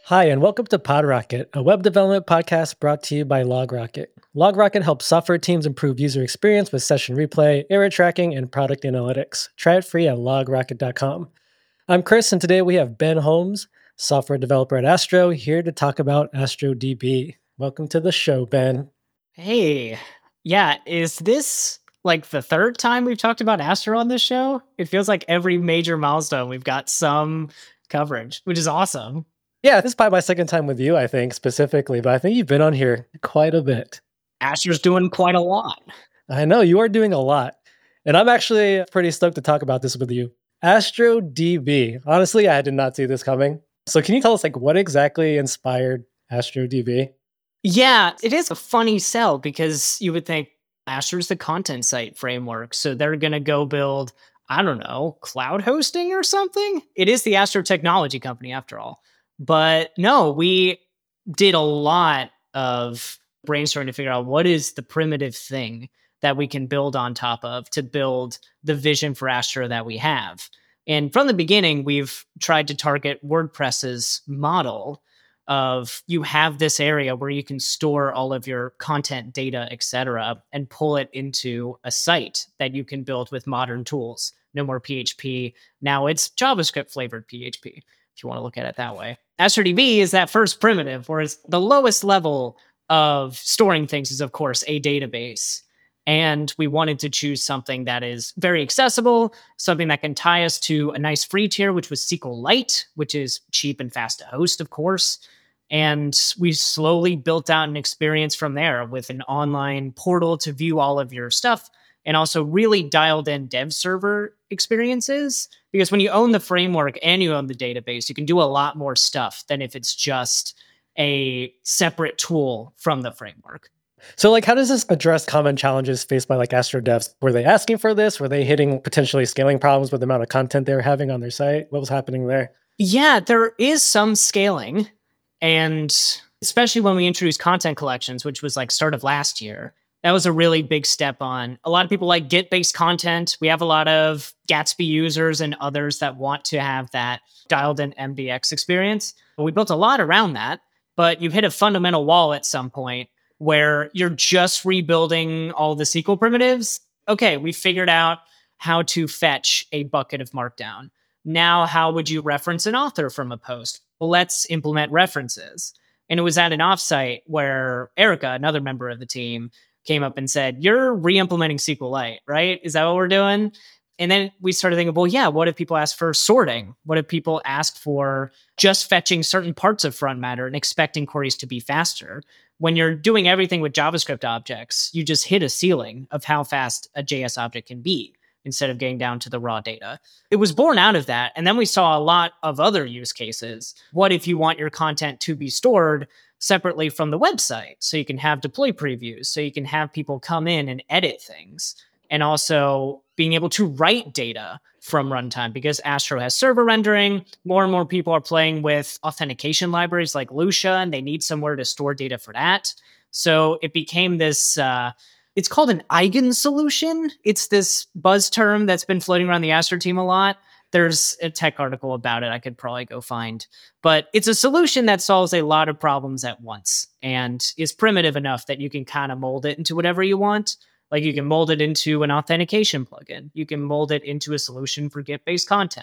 Hi, and welcome to PodRocket, a web development podcast brought to you by LogRocket. LogRocket helps software teams improve user experience with session replay, error tracking, and product analytics. Try it free at logrocket.com. I'm Chris, and today we have Ben Holmes, software developer at Astro, here to talk about AstroDB. Welcome to the show, Ben. Hey, yeah, is this like the third time we've talked about Astro on this show? It feels like every major milestone we've got some coverage, which is awesome. Yeah, this is probably my second time with you, I think, specifically, but I think you've been on here quite a bit. Astro's doing quite a lot. I know, you are doing a lot. And I'm actually pretty stoked to talk about this with you. AstroDB. Honestly, I did not see this coming. So can you tell us what exactly inspired AstroDB? Yeah, it is a funny sell because you would think Astro's the content site framework, so they're going to go build, I don't know, cloud hosting or something? It is the Astro technology company after all. But no, we did a lot of brainstorming to figure out what is the primitive thing that we can build on top of to build the vision for Astro that we have. And from the beginning, we've tried to target WordPress's model of you have this area where you can store all of your content data, etc., and pull it into a site that you can build with modern tools. No more PHP. Now it's JavaScript flavored PHP, if you want to look at it that way. AstroDB is that first primitive, whereas the lowest level of storing things is, of course, a database. And we wanted to choose something that is very accessible, something that can tie us to a nice free tier, which was SQLite, which is cheap and fast to host, of course. And we slowly built out an experience from there with an online portal to view all of your stuff, and also really dialed in dev server experiences. Because when you own the framework and you own the database, you can do a lot more stuff than if it's just a separate tool from the framework. So how does this address common challenges faced by Astro devs? Were they asking for this? Were they hitting potentially scaling problems with the amount of content they were having on their site? What was happening there? Yeah, there is some scaling. And especially when we introduced content collections, which was start of last year, that was a really big step on. A lot of people like Git-based content. We have a lot of Gatsby users and others that want to have that dialed-in MBX experience. But we built a lot around that, but you hit a fundamental wall at some point where you're just rebuilding all the SQL primitives. Okay, we figured out how to fetch a bucket of Markdown. Now, how would you reference an author from a post? Well, let's implement references. And it was at an offsite where Erica, another member of the team, came up and said, you're re-implementing SQLite, right? Is that what we're doing? And then we started thinking, well, yeah, what if people ask for sorting? What if people ask for just fetching certain parts of front matter and expecting queries to be faster? When you're doing everything with JavaScript objects, you just hit a ceiling of how fast a JS object can be instead of getting down to the raw data. It was born out of that. And then we saw a lot of other use cases. What if you want your content to be stored separately from the website? So you can have deploy previews, so you can have people come in and edit things. And also being able to write data from runtime, because Astro has server rendering. More and more people are playing with authentication libraries like Lucia, and they need somewhere to store data for that. So it became this... it's called an eigen solution. It's this buzz term that's been floating around the Astro team a lot. There's a tech article about it I could probably go find. But it's a solution that solves a lot of problems at once and is primitive enough that you can kind of mold it into whatever you want. You can mold it into an authentication plugin. You can mold it into a solution for Git-based content.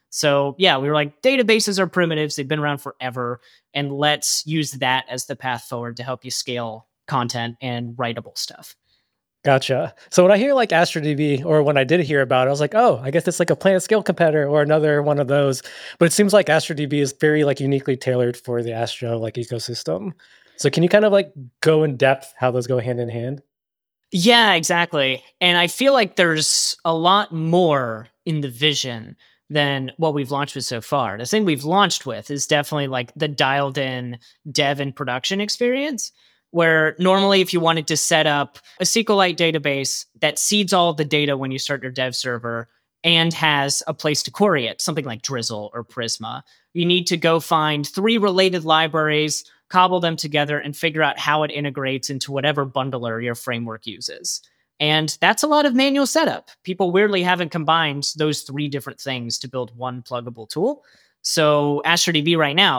So yeah, we were databases are primitives. They've been around forever. And let's use that as the path forward to help you scale content and writable stuff. Gotcha. So when I hear AstroDB, or when I did hear about it, I was oh, I guess it's a Planet Scale competitor or another one of those. But it seems like AstroDB is very uniquely tailored for the Astro ecosystem. So can you kind of go in depth how those go hand in hand? Yeah, exactly. And I feel there's a lot more in the vision than what we've launched with so far. The thing we've launched with is definitely the dialed in dev and production experience, where normally if you wanted to set up a SQLite database that seeds all of the data when you start your dev server and has a place to query it, something like Drizzle or Prisma, you need to go find 3 related libraries, cobble them together, and figure out how it integrates into whatever bundler your framework uses. And that's a lot of manual setup. People weirdly haven't combined those 3 different things to build one pluggable tool. So AstroDB right now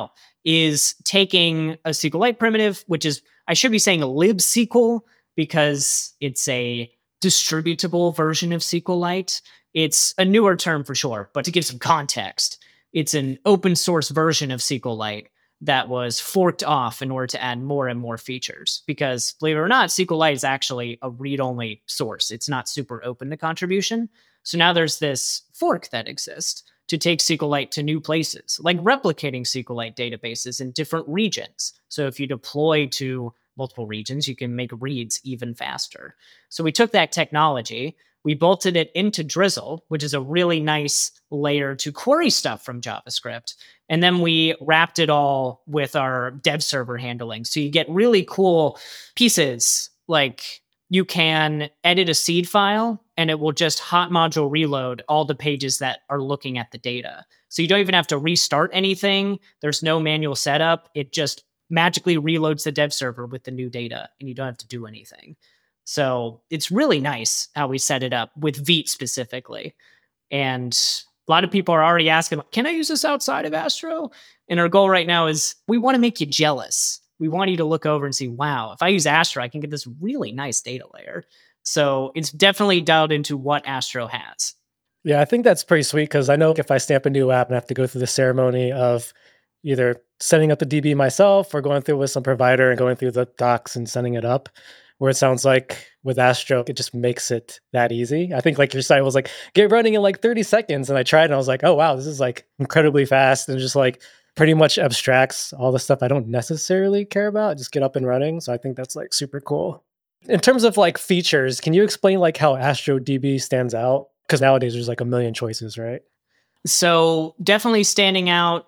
is taking a SQLite primitive, which is, I should be saying libsql because it's a distributable version of SQLite. It's a newer term for sure, but to give some context, it's an open source version of SQLite that was forked off in order to add more and more features. Because believe it or not, SQLite is actually a read-only source. It's not super open to contribution. So now there's this fork that exists to take SQLite to new places, like replicating SQLite databases in different regions. So if you deploy to multiple regions, you can make reads even faster. So we took that technology, we bolted it into Drizzle, which is a really nice layer to query stuff from JavaScript. And then we wrapped it all with our dev server handling. So you get really cool pieces, like you can edit a seed file and it will just hot module reload all the pages that are looking at the data. So you don't even have to restart anything. There's no manual setup. It just magically reloads the dev server with the new data and you don't have to do anything. So it's really nice how we set it up with Vite specifically. And a lot of people are already asking, can I use this outside of Astro? And our goal right now is we want to make you jealous. We want you to look over and see, wow, if I use Astro, I can get this really nice data layer. So it's definitely dialed into what Astro has. Yeah, I think that's pretty sweet because I know if I stamp a new app and I have to go through the ceremony of either setting up the DB myself or going through with some provider and going through the docs and setting it up, where it sounds like with Astro, it just makes it that easy. I think like your site was like, get running in like 30 seconds. And I tried and I was like, oh, wow, this is like incredibly fast and just like pretty much abstracts all the stuff I don't necessarily care about, just get up and running. So I think that's like super cool. In terms of like features, can you explain like how Astro DB stands out? Because nowadays there's like a million choices, right? So definitely standing out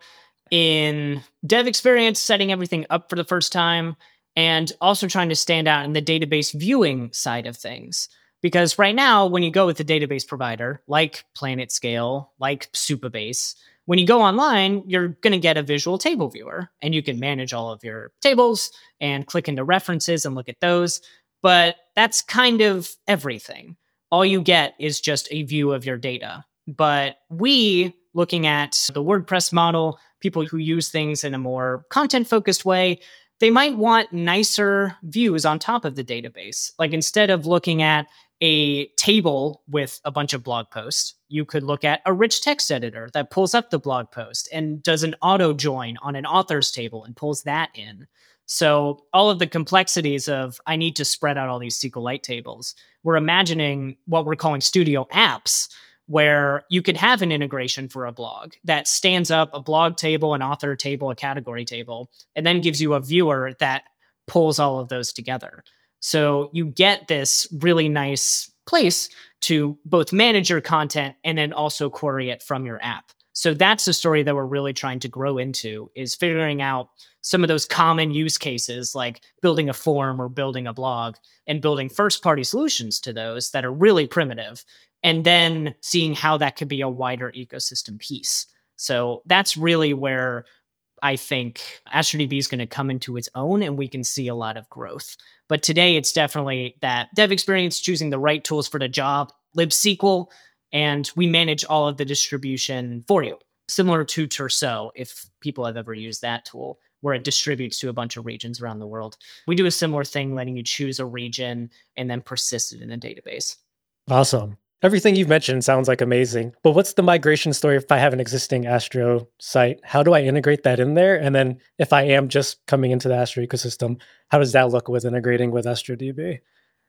in dev experience, setting everything up for the first time, and also trying to stand out in the database viewing side of things. Because right now, when you go with a database provider, like PlanetScale, like Supabase, when you go online, you're going to get a visual table viewer, and you can manage all of your tables and click into references and look at those. But that's kind of everything. All you get is just a view of your data. But we, looking at the WordPress model, people who use things in a more content-focused way, they might want nicer views on top of the database. Like instead of looking at a table with a bunch of blog posts, you could look at a rich text editor that pulls up the blog post and does an auto join on an authors table and pulls that in. So all of the complexities of I need to spread out all these SQLite tables, we're imagining what we're calling studio apps, where you could have an integration for a blog that stands up a blog table, an author table, a category table, and then gives you a viewer that pulls all of those together. So you get this really nice place to both manage your content and then also query it from your app. So that's the story that we're really trying to grow into, is figuring out some of those common use cases like building a form or building a blog and building first-party solutions to those that are really primitive, and then seeing how that could be a wider ecosystem piece. So that's really where I think AstroDB is going to come into its own and we can see a lot of growth. But today it's definitely that dev experience, choosing the right tools for the job, libsql, and we manage all of the distribution for you. Similar to Terso, if people have ever used that tool, where it distributes to a bunch of regions around the world. We do a similar thing, letting you choose a region and then persist it in a database. Awesome. Everything you've mentioned sounds like amazing, but what's the migration story if I have an existing Astro site? How do I integrate that in there? And then if I am just coming into the Astro ecosystem, how does that look with integrating with AstroDB?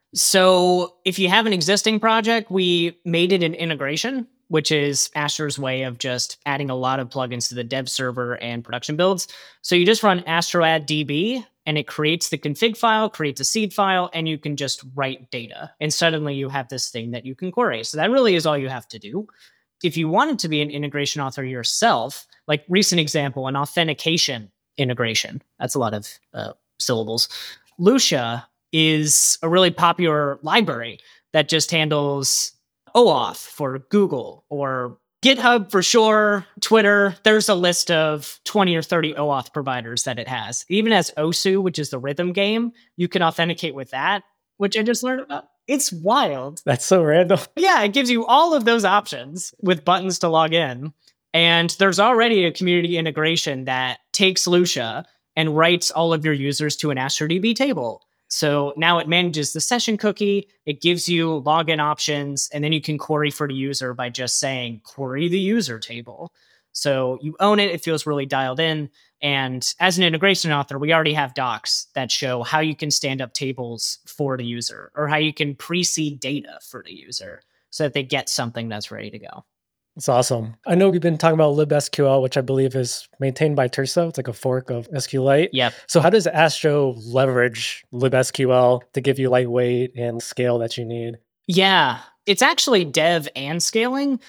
So if you have an existing project, we made it an integration, which is Astro's way of just adding a lot of plugins to the dev server and production builds. So you just run astro add db, and it creates the config file, creates a seed file, and you can just write data. And suddenly you have this thing that you can query. So that really is all you have to do. If you wanted to be an integration author yourself, like recent example, an authentication integration, that's a lot of syllables. Lucia is a really popular library that just handles OAuth for Google or GitHub for sure, Twitter. There's a list of 20 or 30 OAuth providers that it has. It even has Osu, which is the rhythm game. You can authenticate with that, which I just learned about. It's wild. That's so random. Yeah, it gives you all of those options with buttons to log in. And there's already a community integration that takes Lucia and writes all of your users to an AstroDB table. So now it manages the session cookie, it gives you login options, and then you can query for the user by just saying, query the user table. So you own it, it feels really dialed in. And as an integration author, we already have docs that show how you can stand up tables for the user or how you can pre-seed data for the user so that they get something that's ready to go. It's awesome. I know we've been talking about libSQL, which I believe is maintained by Terso. It's like a fork of SQLite. Yep. So how does Astro leverage libSQL to give you lightweight and scale that you need? Yeah, it's actually dev and scaling.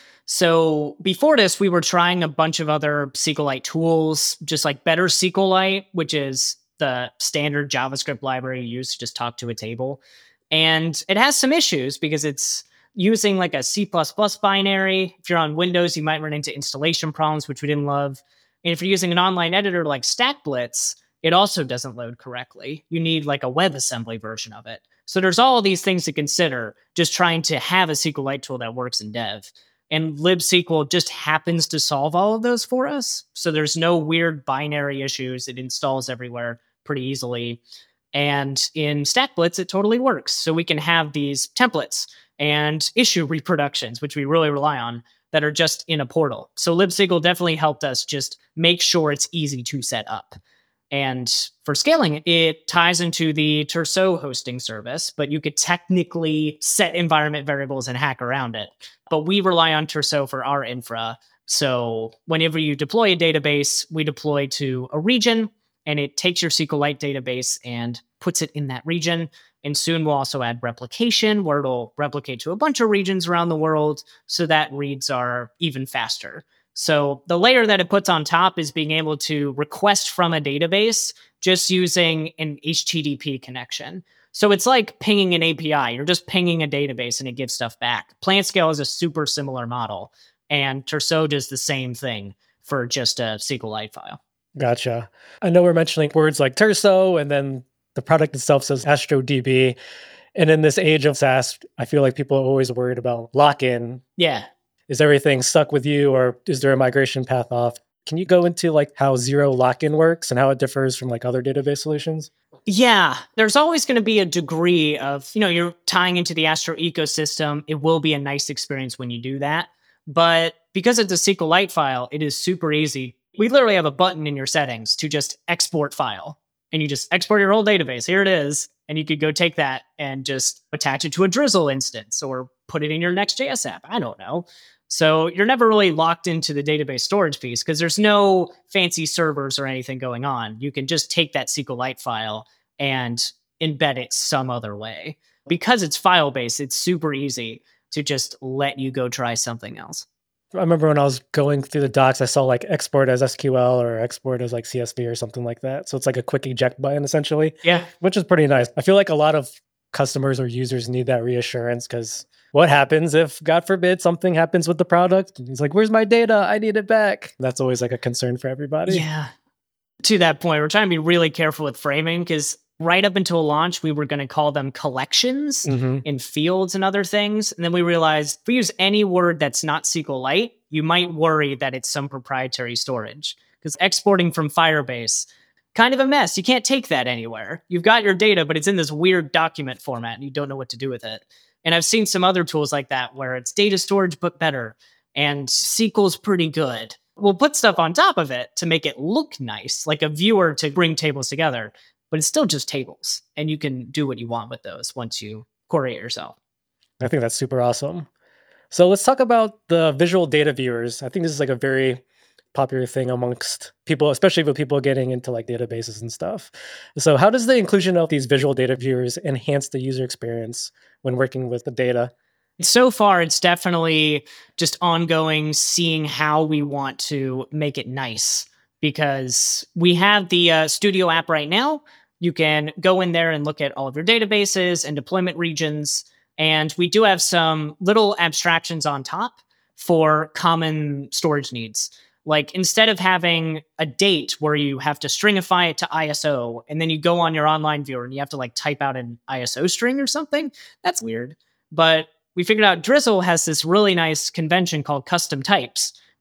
So before this, we were trying a bunch of other SQLite tools, just like Better SQLite, which is the standard JavaScript library you use to just talk to a table. And it has some issues because it's using like a C++ binary. If you're on Windows, you might run into installation problems, which we didn't love. And if you're using an online editor like StackBlitz, it also doesn't load correctly. You need like a WebAssembly version of it. So there's all these things to consider just trying to have a SQLite tool that works in dev. And libSQL just happens to solve all of those for us. So there's no weird binary issues. It installs everywhere pretty easily. And in StackBlitz, it totally works. So we can have these templates and issue reproductions, which we really rely on, that are just in a portal. So libSQL definitely helped us just make sure it's easy to set up. And for scaling, it ties into the Terso hosting service, but you could technically set environment variables and hack around it. But we rely on Terso for our infra. So whenever you deploy a database, we deploy to a region, and it takes your SQLite database and puts it in that region. And soon we'll also add replication, where it'll replicate to a bunch of regions around the world, so that reads are even faster. So the layer that it puts on top is being able to request from a database just using an HTTP connection. So it's like pinging an API. You're just pinging a database and it gives stuff back. PlantScale is a super similar model, and Terso does the same thing for just a SQLite file. Gotcha. I know we're mentioning words like Terso, and then the product itself says AstroDB. And in this age of SaaS, I feel like people are always worried about lock-in. Yeah. Is everything stuck with you, or is there a migration path off? Can you go into like how zero lock-in works and how it differs from like other database solutions? Yeah, there's always going to be a degree of, you're tying into the Astro ecosystem. It will be a nice experience when you do that. But because it's a SQLite file, it is super easy. We literally have a button in your settings to just export file. And you just export your old database. Here it is. And you could go take that and just attach it to a Drizzle instance or put it in your Next.js app. I don't know. So you're never really locked into the database storage piece because there's no fancy servers or anything going on. You can just take that SQLite file and embed it some other way. Because it's file-based, it's super easy to just let you go try something else. I remember when I was going through the docs, I saw like export as SQL or export as like CSV or something like that. So it's like a quick eject button essentially. Yeah. Which is pretty nice. I feel like a lot of customers or users need that reassurance because what happens if, God forbid, something happens with the product? He's like, where's my data? I need it back. That's always like a concern for everybody. Yeah. To that point, we're trying to be really careful with framing because right up until launch, we were going to call them collections in fields and other things. And then we realized if we use any word that's not SQLite, you might worry that it's some proprietary storage. Because exporting from Firebase, kind of a mess. You can't take that anywhere. You've got your data, but it's in this weird document format and you don't know what to do with it. And I've seen some other tools like that where it's data storage, but better. And SQL's pretty good. We'll put stuff on top of it to make it look nice, like a viewer to bring tables together. But it's still just tables, and you can do what you want with those once you query it yourself. I think that's super awesome. So let's talk about the visual data viewers. I think this is like a very popular thing amongst people, especially with people getting into like databases and stuff. So how does the inclusion of these visual data viewers enhance the user experience when working with the data? So far, it's definitely just ongoing, seeing how we want to make it nice. Because we have the Studio app right now. You can go in there and look at all of your databases and deployment regions. And we do have some little abstractions on top for common storage needs. Like instead of having a date where you have to stringify it to ISO, and then you go on your online viewer and you have to like type out an ISO string or something, that's weird. But we figured out Drizzle has this really nice convention called custom types,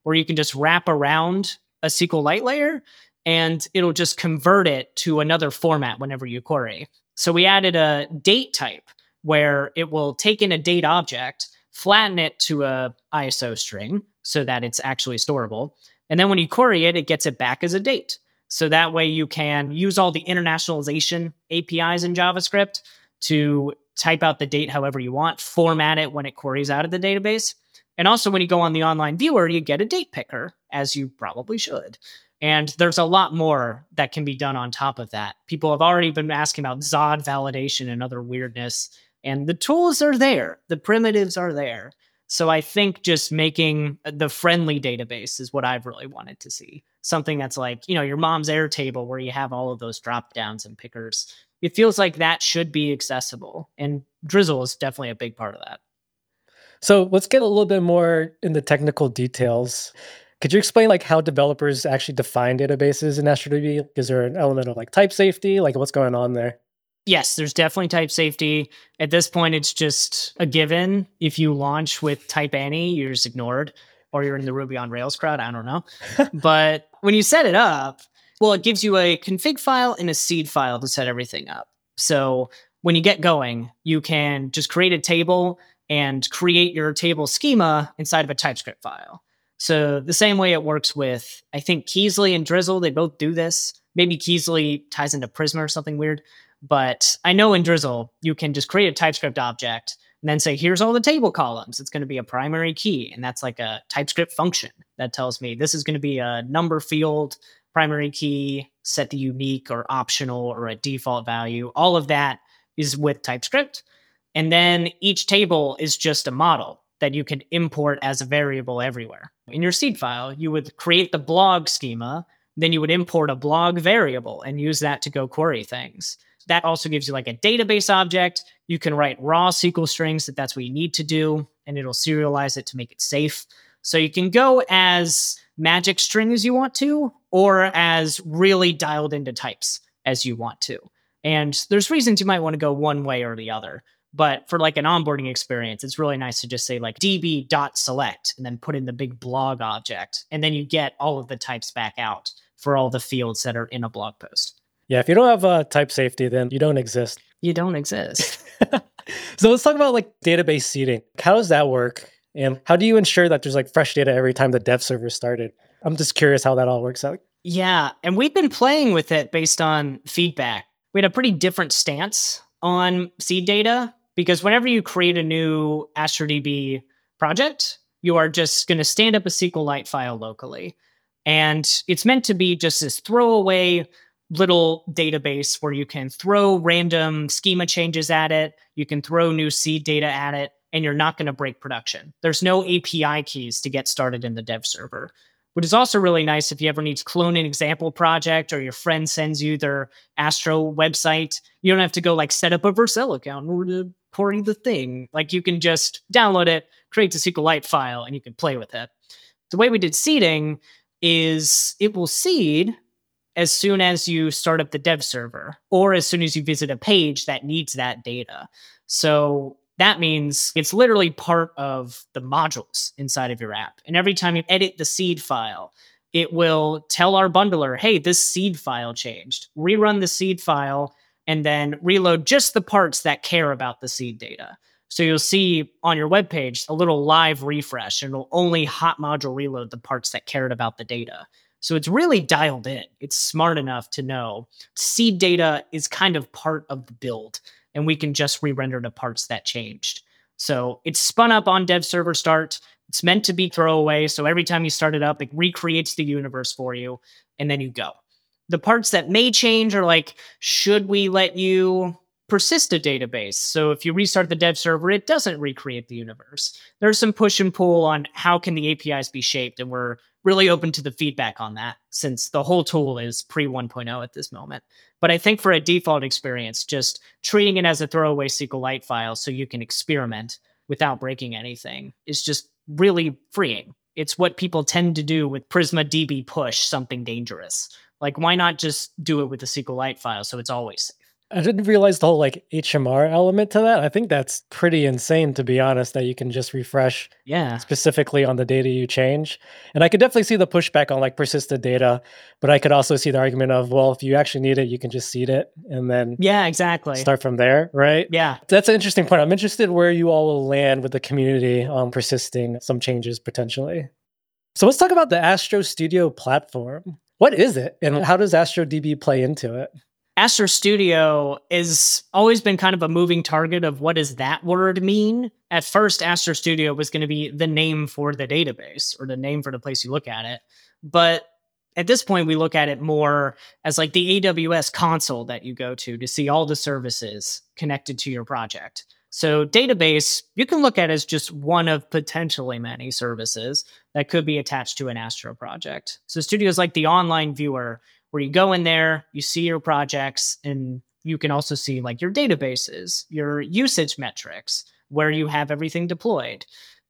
where you can just wrap around a SQLite layer and it'll just convert it to another format whenever you query. So we added a date type where it will take in a date object, flatten it to a ISO string so that it's actually storable. And then when you query it, it gets it back as a date. So that way you can use all the internationalization APIs in JavaScript to type out the date however you want, format it when it queries out of the database. And also when you go on the online viewer, you get a date picker, as you probably should. And there's a lot more that can be done on top of that. People have already been asking about Zod validation and other weirdness. And the tools are there. The primitives are there. So I think just making the friendly database is what I've really wanted to see. Something that's like, your mom's Airtable where you have all of those drop downs and pickers. It feels like that should be accessible. And Drizzle is definitely a big part of that. So let's get a little bit more in the technical details. Could you explain how developers actually define databases in AstroDB? Is there an element of type safety? What's going on there? Yes, there's definitely type safety. At this point, it's just a given. If you launch with type any, you're just ignored, or you're in the Ruby on Rails crowd. I don't know. But when you set it up, it gives you a config file and a seed file to set everything up. So when you get going, you can just create a table and create your table schema inside of a TypeScript file. So the same way it works with, I think, Keasley and Drizzle, they both do this. Maybe Keasley ties into Prisma or something weird. But I know in Drizzle, you can just create a TypeScript object and then say, here's all the table columns. It's going to be a primary key. And that's like a TypeScript function that tells me this is going to be a number field, primary key, set the unique or optional or a default value. All of that is with TypeScript. And then each table is just a model that you can import as a variable everywhere. In your seed file, you would create the blog schema, then you would import a blog variable and use that to go query things. That also gives you a database object. You can write raw SQL strings if that's what you need to do, and it'll serialize it to make it safe. So you can go as magic string as you want to, or as really dialed into types as you want to. And there's reasons you might want to go one way or the other. But for an onboarding experience, it's really nice to just say db.select and then put in the big blog object. And then you get all of the types back out for all the fields that are in a blog post. Yeah, if you don't have type safety, then you don't exist. You don't exist. So let's talk about database seeding. How does that work? And how do you ensure that there's fresh data every time the dev server started? I'm just curious how that all works out. Yeah, and we've been playing with it based on feedback. We had a pretty different stance on seed data because whenever you create a new AstroDB project, you are just going to stand up a SQLite file locally. And it's meant to be just this throwaway little database where you can throw random schema changes at it, you can throw new seed data at it, and you're not going to break production. There's no API keys to get started in the dev server, which is also really nice if you ever need to clone an example project or your friend sends you their Astro website. You don't have to go set up a Vercel account in order to query the thing. You can just download it, create a SQLite file, and you can play with it. The way we did seeding is it will seed as soon as you start up the dev server or as soon as you visit a page that needs that data. So that means it's literally part of the modules inside of your app. And every time you edit the seed file, it will tell our bundler, hey, this seed file changed. Rerun the seed file and then reload just the parts that care about the seed data. So you'll see on your web page a little live refresh, and it'll only hot module reload the parts that cared about the data. So it's really dialed in. It's smart enough to know seed data is kind of part of the build, and we can just re-render the parts that changed. So it's spun up on dev server start. It's meant to be throwaway. So every time you start it up, it recreates the universe for you, and then you go. The parts that may change are should we let you persist a database? So if you restart the dev server, it doesn't recreate the universe. There's some push and pull on how can the APIs be shaped, and we're really open to the feedback on that since the whole tool is pre 1.0 at this moment. But I think for a default experience, just treating it as a throwaway SQLite file so you can experiment without breaking anything is just really freeing. It's what people tend to do with Prisma DB push something dangerous. Why not just do it with a SQLite file so it's always safe? I didn't realize the whole like HMR element to that. I think that's pretty insane, to be honest, that you can just refresh Yeah. specifically on the data you change. And I could definitely see the pushback on like persistent data, but I could also see the argument of, well, if you actually need it, you can just seed it and then Yeah, exactly. start from there, right? Yeah. That's an interesting point. I'm interested where you all will land with the community on persisting some changes potentially. So let's talk about the Astro Studio platform. What is it and how does AstroDB play into it? Astro Studio has always been kind of a moving target of what does that word mean? At first, Astro Studio was going to be the name for the database or the name for the place you look at it. But at this point, we look at it more as like the AWS console that you go to see all the services connected to your project. So database, you can look at as just one of potentially many services that could be attached to an Astro project. So Studio is like the online viewer where you go in there, you see your projects, and you can also see like your databases, your usage metrics, where you have everything deployed,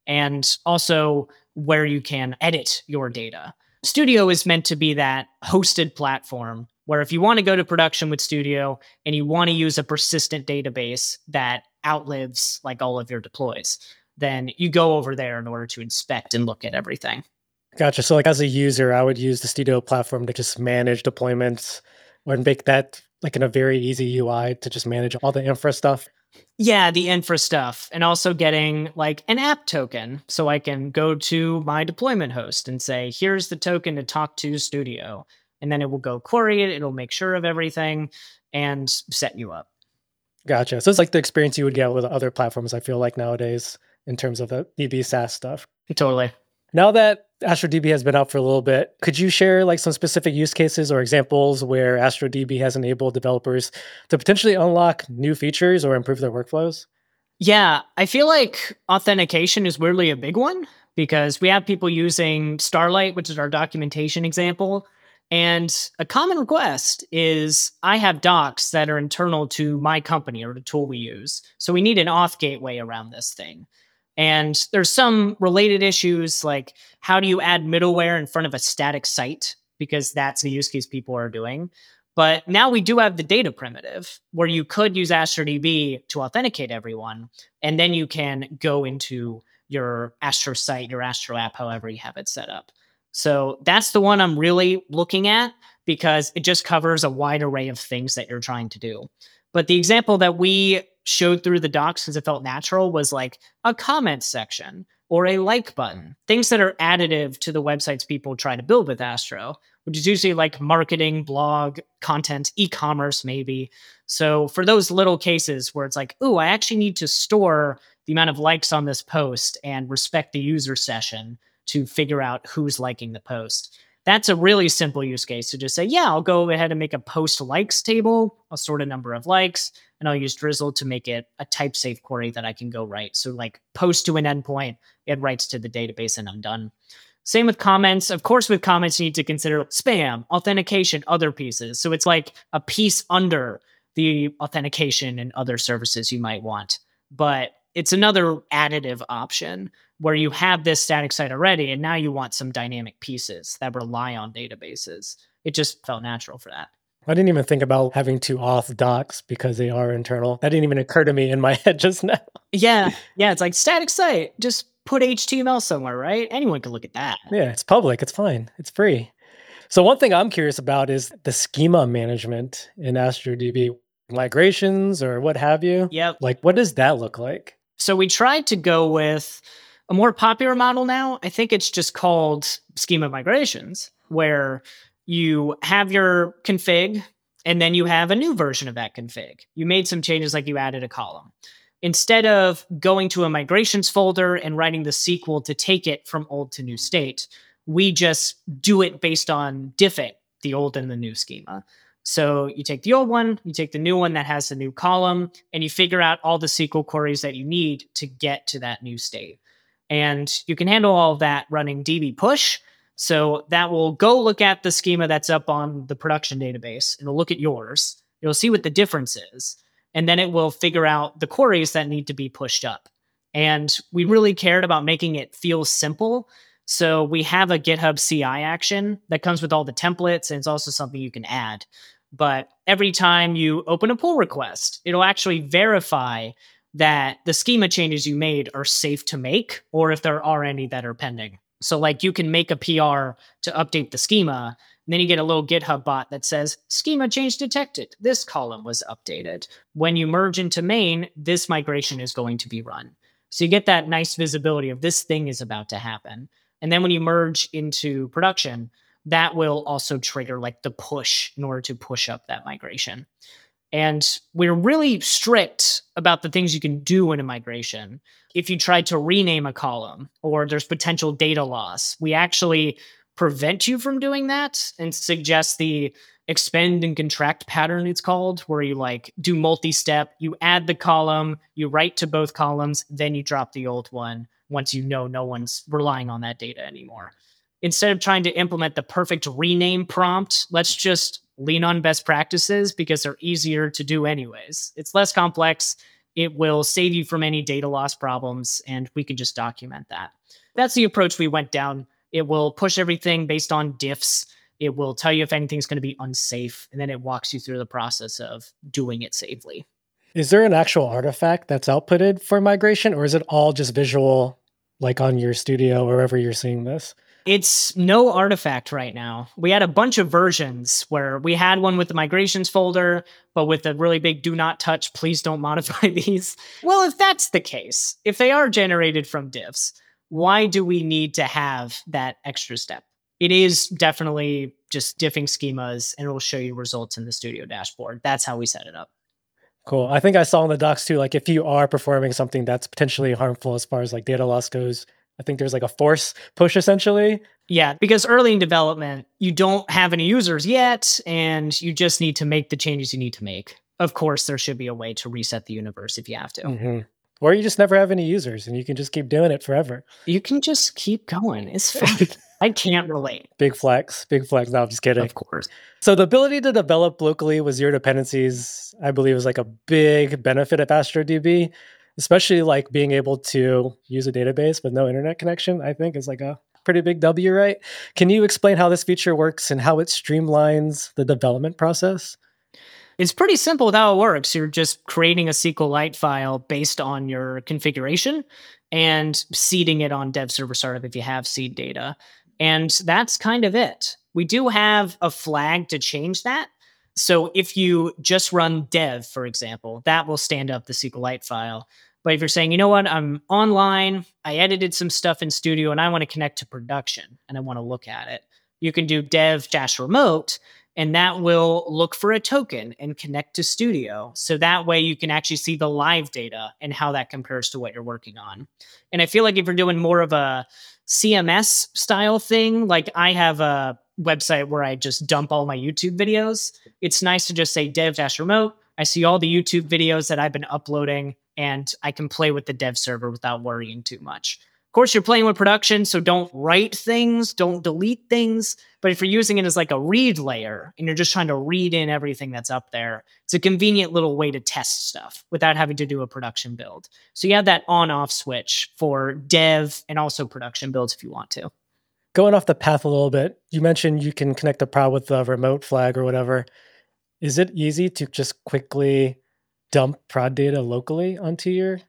and also where you can edit your data. Studio is meant to be that hosted platform where if you want to go to production with Studio and you want to use a persistent database that outlives like all of your deploys, then you go over there in order to inspect and look at everything. Gotcha. So like as a user, I would use the Studio platform to just manage deployments or make that like in a very easy UI to just manage all the infra stuff. Yeah, the infra stuff, and also getting like an app token so I can go to my deployment host and say, here's the token to talk to Studio. And then it will go query it, it'll make sure of everything and set you up. Gotcha. So it's like the experience you would get with other platforms, I feel like nowadays in terms of the DB SaaS stuff. Totally. Now that AstroDB has been out for a little bit, could you share like some specific use cases or examples where AstroDB has enabled developers to potentially unlock new features or improve their workflows? Yeah, I feel like authentication is weirdly a big one because we have people using Starlight, which is our documentation example. And a common request is I have docs that are internal to my company or the tool we use. So we need an auth gateway around this thing. And there's some related issues like how do you add middleware in front of a static site? Because that's the use case people are doing. But now we do have the data primitive where you could use AstroDB to authenticate everyone. And then you can go into your Astro site, your Astro app, however you have it set up. So that's the one I'm really looking at because it just covers a wide array of things that you're trying to do. But the example that we showed through the docs because it felt natural was like a comment section or a like button, things that are additive to the websites people try to build with Astro, which is usually like marketing, blog, content, e-commerce maybe. So for those little cases where it's like, ooh, I actually need to store the amount of likes on this post and respect the user session to figure out who's liking the post. That's a really simple use case to just say, yeah, I'll go ahead and make a post likes table. I'll sort a number of likes and I'll use Drizzle to make it a type safe query that I can go write. So like post to an endpoint, it writes to the database and I'm done. Same with comments. Of course, with comments, you need to consider spam, authentication, other pieces. So it's like a piece under the authentication and other services you might want. But it's another additive option where you have this static site already, and now you want some dynamic pieces that rely on databases. It just felt natural for that. I didn't even think about having to auth docs because they are internal. That didn't even occur to me in my head just now. Yeah. It's like static site. Just put HTML somewhere, right? Anyone can look at that. Yeah, it's public. It's fine. It's free. So one thing I'm curious about is the schema management in AstroDB, migrations or what have you. Yep. Like, what does that look like? So we tried to go with a more popular model now. I think it's just called schema migrations, where you have your config and then you have a new version of that config. You made some changes, like you added a column. Instead of going to a migrations folder and writing the SQL to take it from old to new state, we just do it based on diffing the old and the new schema. So you take the old one, you take the new one that has the new column, and you figure out all the SQL queries that you need to get to that new state. And you can handle all of that running db push. So that will go look at the schema that's up on the production database. It'll look at yours. You'll see what the difference is. And then it will figure out the queries that need to be pushed up. And we really cared about making it feel simple. So we have a GitHub CI action that comes with all the templates, and it's also something you can add. but every time you open a pull request, it'll actually verify that the schema changes you made are safe to make, or if there are any that are pending. So like you can make a PR to update the schema, and then you get a little GitHub bot that says, schema change detected. This column was updated. When you merge into main, this migration is going to be run. So you get that nice visibility of this thing is about to happen. And then when you merge into production, that will also trigger like the push in order to push up that migration. And we're really strict about the things you can do in a migration. If you try to rename a column or there's potential data loss, we actually prevent you from doing that and suggest the expend and contract pattern, it's called, where you like do multi-step, you add the column, you write to both columns, then you drop the old one once you know no one's relying on that data anymore. Instead of trying to implement the perfect rename prompt, let's just lean on best practices because they're easier to do anyways. It's less complex. It will save you from any data loss problems, and we can just document that. That's the approach we went down. It will push everything based on diffs. It will tell you if anything's going to be unsafe, and then it walks you through the process of doing it safely. Is there an actual artifact that's outputted for migration, or is it all just visual, like on your studio or wherever you're seeing this? It's no artifact right now. We had a bunch of versions where we had one with the migrations folder, but with a really big do not touch, please don't modify these. Well, if that's the case, if they are generated from diffs, why do we need to have that extra step? It is definitely just diffing schemas, and it will show you results in the studio dashboard. That's how we set it up. Cool. I think I saw in the docs too, like if you are performing something that's potentially harmful as far as like data loss goes, I think there's like a force push essentially. Yeah, because early in development, you don't have any users yet, and you just need to make the changes you need to make. Of course, there should be a way to reset the universe if you have to. Mm-hmm. Or you just never have any users and you can just keep doing it forever. You can just keep going. It's fun. I can't relate. Big flex. No, I'm just kidding. Of course. So the ability to develop locally with zero dependencies, I believe, is like a big benefit of AstroDB, especially like being able to use a database with no internet connection, I think is like a pretty big W, right? Can you explain how this feature works and how it streamlines the development process? It's pretty simple with how it works. You're just creating a SQLite file based on your configuration and seeding it on dev server startup if you have seed data. And that's kind of it. We do have a flag to change that. So if you just run dev, for example, that will stand up the SQLite file. But if you're saying, you know what, I'm online, I edited some stuff in Studio, and I want to connect to production, and I want to look at it, you can do dev-remote, and that will look for a token and connect to Studio. So that way you can actually see the live data and how that compares to what you're working on. And I feel like if you're doing more of a CMS style thing, like I have a website where I just dump all my YouTube videos, it's nice to just say dev-remote. I see all the YouTube videos that I've been uploading, and I can play with the dev server without worrying too much. Of course, you're playing with production, so don't write things, don't delete things. But if you're using it as like a read layer and you're just trying to read in everything that's up there, it's a convenient little way to test stuff without having to do a production build. So you have that on-off switch for dev and also production builds if you want to. Going off the path a little bit, you mentioned you can connect the prod with the remote flag or whatever. Is it easy to just quickly dump prod data locally onto your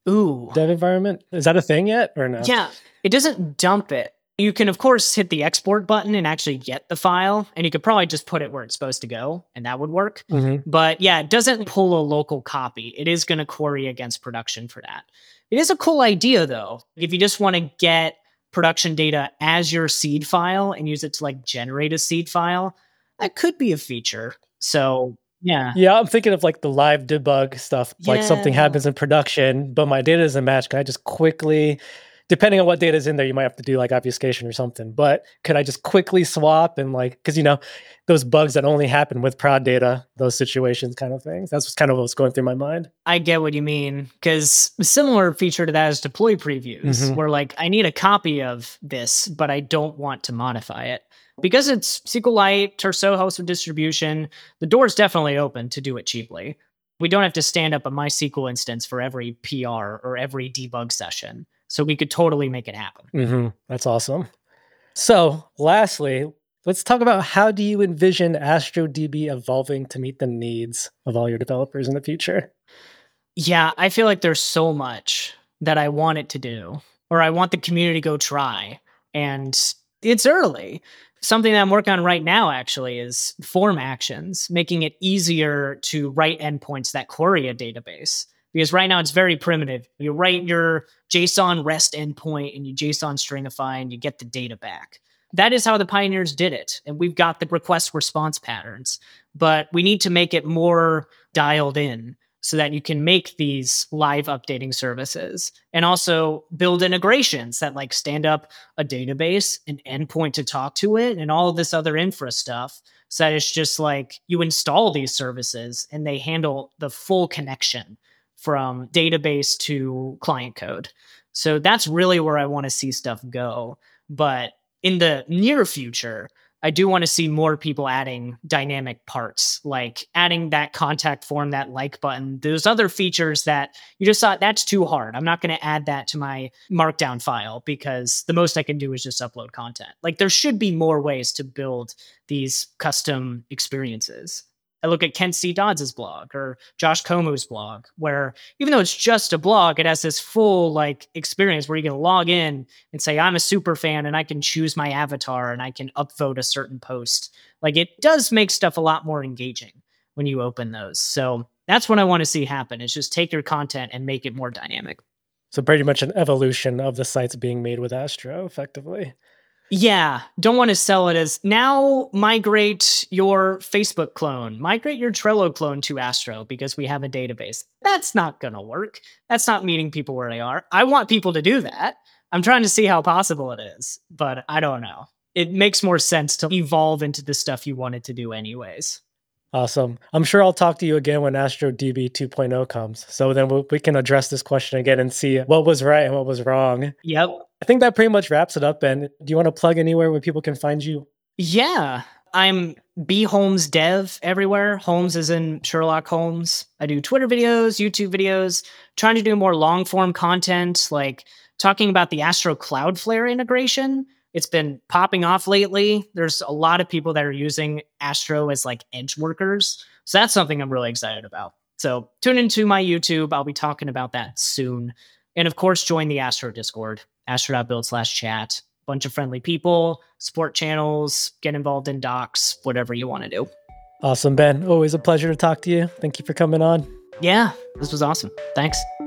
dev environment? Is that a thing yet or no? Yeah, it doesn't dump it. You can, of course, hit the export button and actually get the file, and you could probably just put it where it's supposed to go, and that would work. Mm-hmm. But yeah, it doesn't pull a local copy. It is going to query against production for that. It is a cool idea, though. If you just want to get production data as your seed file and use it to like generate a seed file, that could be a feature. So yeah. Yeah, I'm thinking of like the live debug stuff, like something happens in production, but my data doesn't match. Can I just quickly, depending on what data is in there, you might have to do like obfuscation or something, but could I just quickly swap and like, because you know, those bugs that only happen with prod data, those situations kind of things. That's kind of what's going through my mind. I get what you mean, because a similar feature to that is deploy previews, where like I need a copy of this, but I don't want to modify it. Because it's SQLite, Terso hosted distribution, the door is definitely open to do it cheaply. We don't have to stand up a MySQL instance for every PR or every debug session. So we could totally make it happen. That's awesome. So lastly, Let's talk about how do you envision AstroDB evolving to meet the needs of all your developers in the future? Yeah, I feel like there's so much that I want it to do, or I want the community to go try. And it's early. Something that I'm working on right now actually is form actions, making it easier to write endpoints that query a database. Because right now it's very primitive. You write your JSON REST endpoint and you JSON stringify and you get the data back. That is how the pioneers did it. And we've got the request response patterns, but we need to make it more dialed in so that you can make these live updating services and also build integrations that like stand up a database, an endpoint to talk to it, and all of this other infra stuff. So that it's just like you install these services and they handle the full connection from database to client code. So that's really where I want to see stuff go. But in the near future, I do want to see more people adding dynamic parts, like adding that contact form, that like button, those other features that you just thought that's too hard. I'm not going to add that to my markdown file because the most I can do is just upload content. Like there should be more ways to build these custom experiences. I look at Kent C. Dodds' blog or Josh Komu's blog, where even though it's just a blog, it has this full like experience where you can log in and say, I'm a super fan and I can choose my avatar and I can upvote a certain post. Like it does make stuff a lot more engaging when you open those. So that's what I want to see happen is just take your content and make it more dynamic. So pretty much an evolution of the sites being made with Astro, effectively. Yeah, don't want to sell it as now migrate your Facebook clone, migrate your Trello clone to Astro because we have a database. That's not going to work. That's not meeting people where they are. I want people to do that. I'm trying to see how possible it is, but I don't know. It makes more sense to evolve into the stuff you wanted to do anyways. Awesome. I'm sure I'll talk to you again when AstroDB 2.0 comes. So then we can address this question again and see what was right and what was wrong. Yep. I think that pretty much wraps it up, Ben. Do you want to plug anywhere where people can find you? Yeah. I'm B Holmes Dev everywhere. Holmes is in Sherlock Holmes. I do Twitter videos, YouTube videos, trying to do more long form content, like talking about the Astro Cloudflare integration. It's been popping off lately. There's a lot of people that are using Astro as like edge workers. So that's something I'm really excited about. So tune into my YouTube. I'll be talking about that soon. And of course, join the Astro Discord, astro.build/chat. Bunch of friendly people, support channels, get involved in docs, whatever you want to do. Awesome, Ben. Always a pleasure to talk to you. Thank you for coming on. Yeah, this was awesome. Thanks.